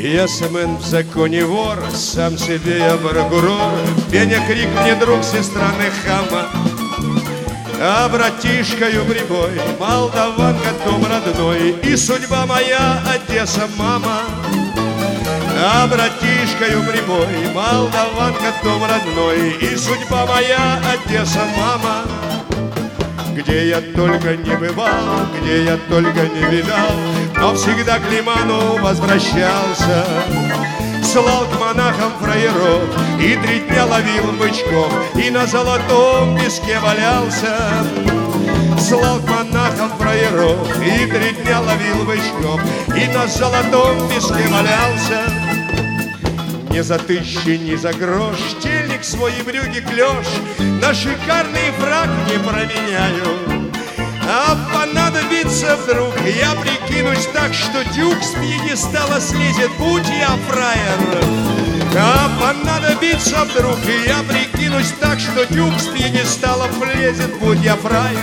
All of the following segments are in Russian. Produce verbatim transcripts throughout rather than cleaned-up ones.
Я смен в законе вор, сам себе я прокурор. Веня крик мне друг со стороны хама, а братишкою прибой, молдаванка дом родной. И судьба моя Одесса, мама. А братишкою прибой, молдаванка дом родной. И судьба моя Одесса, мама. Где я только не бывал, где я только не видал, но всегда к лиману возвращался. Слал к монахам фраеров и три дня ловил бычков, и на золотом песке валялся. Слал к монахам фраеров и три дня ловил бычков, и на золотом песке валялся. Не за тысячи, ни за грош тельник свой и брюки клеш на шикарный фрак не променяю. А понадобится вдруг, я прикинусь так, что дюк с пьедестала слезет, будь я фраер. А понадобится вдруг, я прикинусь так, что дюк с пьедестала влезет, будь я фраер.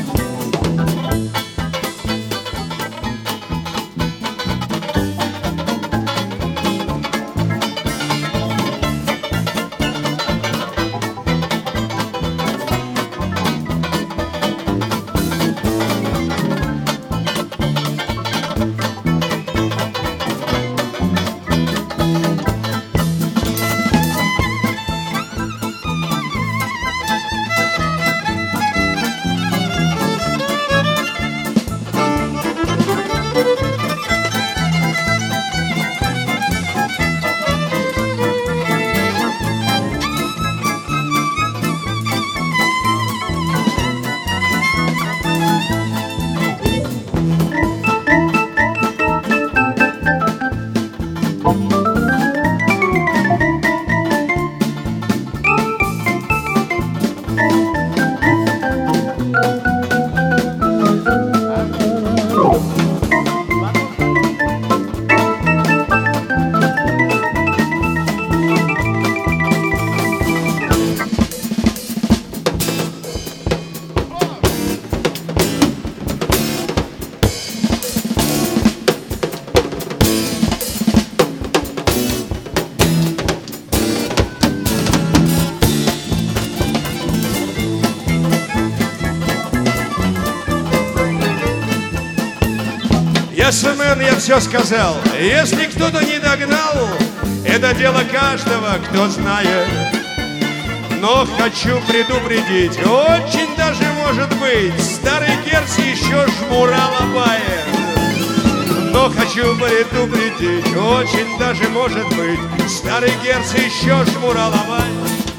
Ясмен, я все сказал. Если кто-то не догнал, это дело каждого, кто знает. Но хочу предупредить, очень даже может быть, старый Герц еще жмура лобает. Но хочу предупредить, очень даже может быть, старый Герц еще жмура лобает.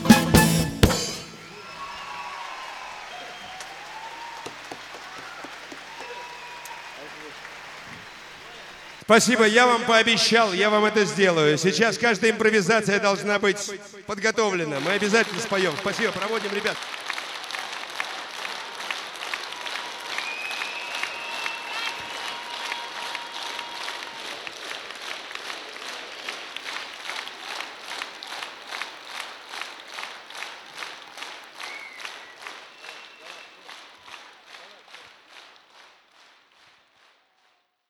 Спасибо, я вам пообещал, я вам это сделаю. Сейчас каждая импровизация должна быть подготовлена. Мы обязательно споем. Спасибо, проводим, ребят.